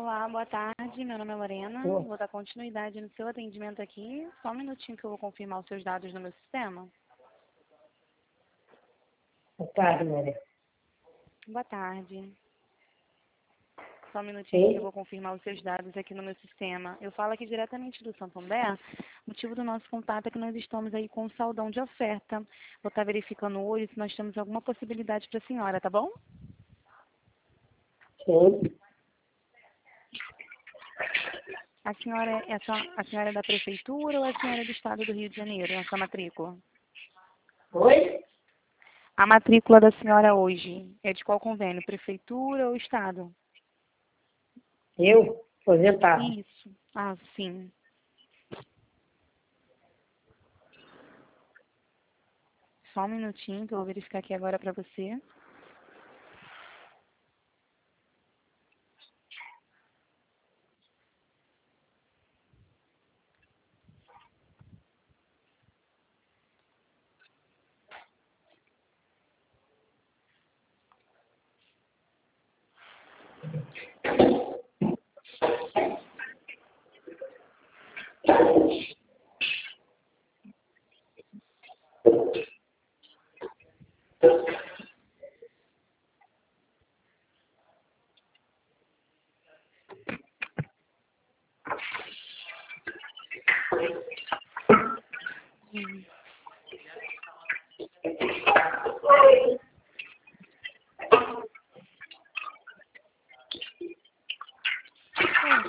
Olá, boa tarde. Meu nome é Lorena. Ô, Vou dar continuidade no seu atendimento aqui. Só um minutinho que eu vou confirmar os seus dados no meu sistema. boa tarde, Maria. Boa tarde. Só um minutinho que eu Sim? vou confirmar os seus dados aqui no meu sistema. Eu falo aqui diretamente do Santander. O motivo do nosso contato é que nós estamos aí com um saldão de oferta. Vou estar verificando hoje se nós temos alguma possibilidade para a senhora, tá bom? Sim. A senhora é da prefeitura ou a senhora é do estado do Rio de Janeiro, a sua matrícula? Oi? A matrícula da senhora hoje é de qual convênio? Prefeitura ou estado? Eu? Aposentado. Isso. Ah, sim. Só um minutinho que eu vou verificar aqui agora para você.